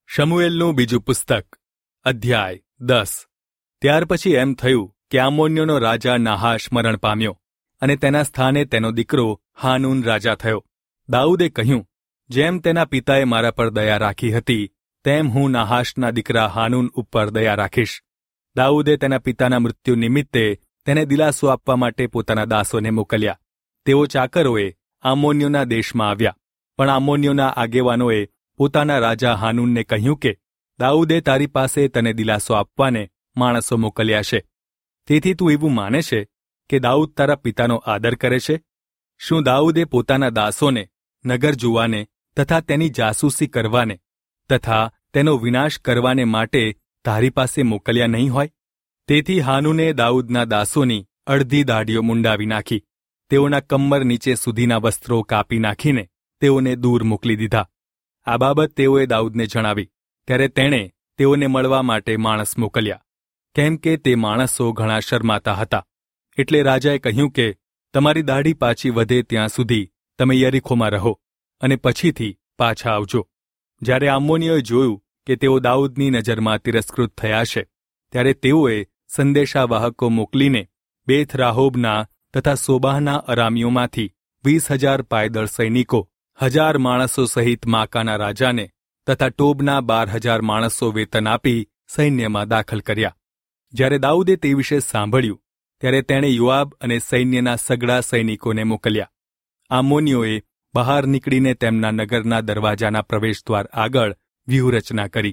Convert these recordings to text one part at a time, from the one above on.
શમુએલનું બીજું પુસ્તક અધ્યાય 10। ત્યાર પછી એમ થયું કે આમોન્યોનો રાજા નાહાશ મરણ પામ્યો અને તેના સ્થાને તેનો દીકરો હાનૂન રાજા થયો। દાઉદે કહ્યું, જેમ તેના પિતાએ મારા પર દયા રાખી હતી તેમ હું નાહાશના દીકરા હાનૂન ઉપર દયા રાખીશ। દાઉદે તેના પિતાના મૃત્યુ નિમિત્તે તેને દિલાસો આપવા માટે પોતાના દાસોને મોકલ્યા। તેઓ ચાકરોએ આમોન્યોના દેશમાં આવ્યા, પણ આમોન્યોના આગેવાનોએ પોતાના રાજા હાનૂનને કહ્યું કે દાઉદે તારી પાસે તને દિલાસો આપવાને માણસો મોકલ્યા છે, તેથી તું એવું માને છે કે દાઉદ તારા પિતાનો આદર કરે છે? શું દાઉદે પોતાના દાસોને નગર જોવાને તથા તેની જાસૂસી કરવાને તથા તેનો વિનાશ કરવાને માટે તારી પાસે મોકલ્યા નહીં હોય? તેથી હાનૂને દાઉદના દાસોની અડધી દાઢીઓ મુંડાવી નાખી, તેઓના કમર નીચે સુધીના વસ્ત્રો કાપી નાખીને તેઓને દૂર મોકલી દીધા। આ બાબત તેઓએ દાઉદને જણાવી, ત્યારે તેણે તેઓને મળવા માટે માણસ મોકલ્યા, કેમ કે તે માણસો ઘણા શરમાતા હતા। એટલે રાજાએ કહ્યું કે તમારી દાઢી પાછી વધે ત્યાં સુધી તમે યરીખોમાં રહો અને પછીથી પાછા આવજો। જ્યારે આમોનીઓએ જોયું કે તેઓ દાઉદની નજરમાં તિરસ્કૃત થયા છે, ત્યારે તેઓએ સંદેશાવાહકો મોકલીને બેથ રાહોબના તથા સોબાહના અરામીઓમાંથી 20,000 પાયદળ સૈનિકો, 1,000 માણસો સહિત માકાના રાજાને તથા ટોબના 12,000 માણસો વેતન આપી સૈન્યમાં દાખલ કર્યા। જ્યારે દાઉદે તે વિશે સાંભળ્યું ત્યારે તેણે યોઆબ અને સૈન્યના સગળા સૈનિકોને મોકલ્યા। આમોનીઓએ બહાર નીકળીને તેમના નગરના દરવાજાના પ્રવેશદ્વાર આગળ વ્યૂહરચના કરી।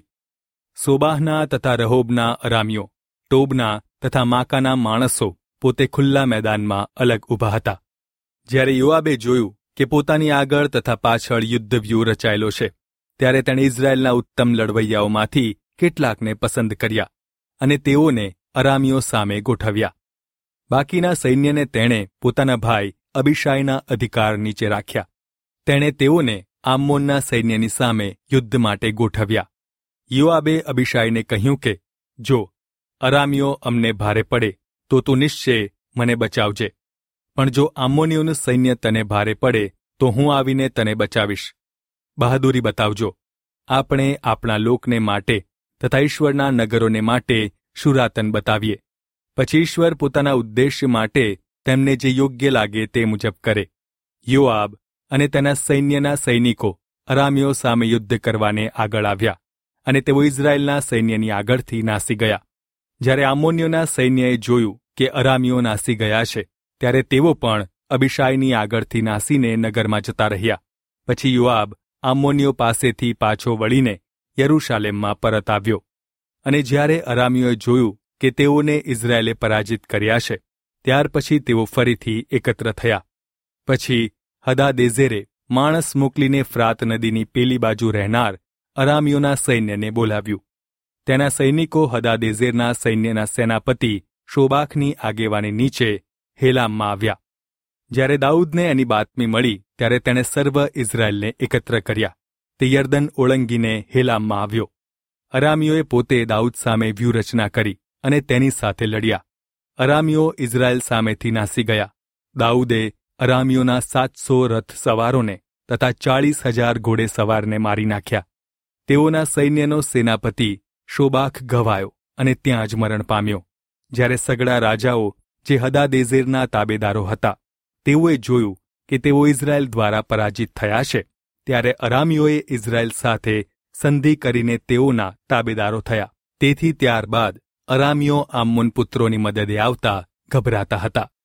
સોબાહના તથા રહોબના અરામીઓ, ટોબના તથા માકાના માણસો પોતે ખુલ્લા મેદાનમાં અલગ ઊભા હતા। જ્યારે યોઆબે જોયું કે પોતાની આગળ તથા પાછળ યુદ્ધ વ્યૂહ રચાયેલો છે, ત્યારે તેણે ઇઝરાયેલના ઉત્તમ લડવૈયાઓમાંથી કેટલાકને પસંદ કર્યા અને તેઓને અરામીઓ સામે ગોઠવ્યા। બાકીના સૈન્યને તેણે પોતાના ભાઈ અબીશાયના અધિકાર નીચે રાખ્યા। તેણે તેઓને આમોનના સૈન્યની સામે યુદ્ધ માટે ગોઠવ્યા। યોઆબે અબીશાયને કહ્યું કે જો અરામીઓ અમને ભારે પડે તો તું નિશ્ચય મને બચાવજે, પણ જો આમોનીઓનું સૈન્ય તને ભારે પડે તો હું આવીને તને બચાવીશ। બહાદુરી બતાવજો, આપણે આપણા લોકને માટે તથા ઈશ્વરના નગરોને માટે શુરાતન બતાવીએ, પછી ઈશ્વર પોતાના ઉદ્દેશ્ય માટે તેમને જે યોગ્ય લાગે તે મુજબ કરે। યોઆબ અને તેના સૈન્યના સૈનિકો અરામીઓ સામે યુદ્ધ કરવાને આગળ આવ્યા અને તેઓ ઇઝરાયેલના સૈન્યની આગળથી નાસી ગયા। જ્યારે આમોનીઓના સૈન્યએ જોયું કે અરામીઓ નાસી ગયા છે, ત્યારે તેઓ પણ અબીશાયની આગળથી નાસીને નગરમાં જતા રહ્યા। પછી યોઆબ આમોનીઓ પાસેથી પાછો વળીને યરૂશાલેમમાં પરત આવ્યો અને જ્યારે અરામીઓએ જોયું કે તેઓને ઇઝરાયેલે પરાજિત કર્યા છે, ત્યાર પછી તેઓ ફરીથી એકત્ર થયા। પછી હદાદેઝેરે માણસ મોકલીને ફ્રાત નદીની પેલી બાજુ રહેનાર અરામીઓના સૈન્યને બોલાવ્યું। તેના સૈનિકો હદાદેઝેરના સૈન્યના સેનાપતિ શોબાખની આગેવાની નીચે હેલામમાં આવ્યા। જ્યારે દાઉદને એની બાતમી મળી ત્યારે તેણે સર્વ ઇઝરાયેલને એકત્ર કર્યા। તે યર્દન ઓળંગીને હેલામમાં આવ્યો। અરામીઓએ પોતે દાઉદ સામે વ્યૂહરચના કરી અને તેની સાથે લડ્યા। અરામીઓ ઇઝરાયેલ સામેથી નાસી ગયા। દાઉદે અરામીઓના 700 રથ સવારોને તથા 40,000 ઘોડે સવારને મારી નાખ્યા। તેઓના સૈન્યનો સેનાપતિ શોબાખ ઘવાયો અને ત્યાં જ મરણ પામ્યો। જ્યારે સગળા રાજાઓ જે હદાદેઝેરના તાબેદારો હતા તેઓએ જોયું કે તેઓ ઇઝરાયેલ દ્વારા પરાજિત થયા છે, ત્યારે અરામીઓએ ઇઝરાયેલ સાથે સંધિ કરીને તેઓના તાબેદારો થયા। તેથી ત્યારબાદ અરામીઓ આમોન પુત્રોની મદદે આવતા ગભરાતા હતા।